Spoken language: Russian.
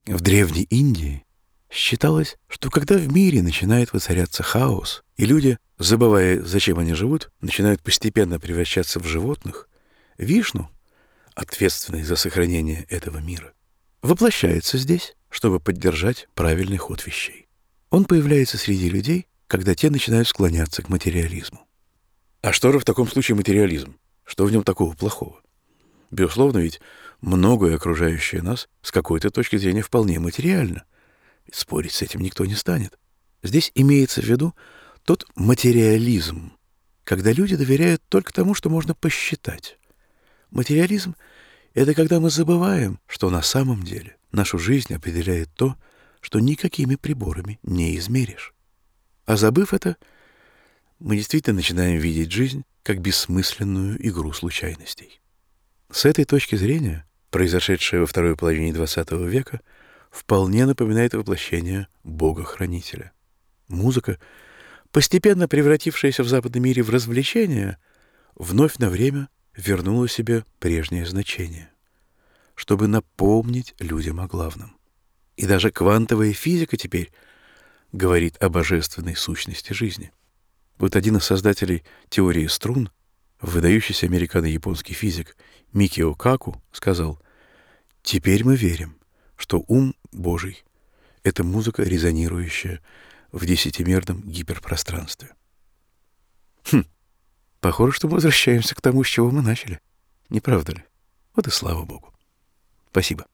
В Древней Индии считалось, что когда в мире начинает воцаряться хаос, и люди, забывая, зачем они живут, начинают постепенно превращаться в животных, Вишну, ответственный за сохранение этого мира, воплощается здесь, чтобы поддержать правильный ход вещей. Он появляется среди людей, когда те начинают склоняться к материализму. А что же в таком случае материализм? Что в нем такого плохого? Безусловно, ведь многое окружающее нас с какой-то точки зрения вполне материально. Спорить с этим никто не станет. Здесь имеется в виду тот материализм, когда люди доверяют только тому, что можно посчитать. Материализм — это когда мы забываем, что на самом деле нашу жизнь определяет то, что никакими приборами не измеришь. А забыв это, мы действительно начинаем видеть жизнь как бессмысленную игру случайностей. С этой точки зрения, произошедшее во второй половине XX века вполне напоминает воплощение Бога-хранителя. Музыка, постепенно превратившаяся в западном мире в развлечение, вновь на время вернула себе прежнее значение, чтобы напомнить людям о главном. И даже квантовая физика теперь говорит о божественной сущности жизни. Вот один из создателей теории струн, выдающийся американо-японский физик Микио Каку, сказал: «Теперь мы верим, что ум Божий — это музыка, резонирующая в десятимерном гиперпространстве». Похоже, что мы возвращаемся к тому, с чего мы начали. Не правда ли? Вот и слава Богу. Спасибо.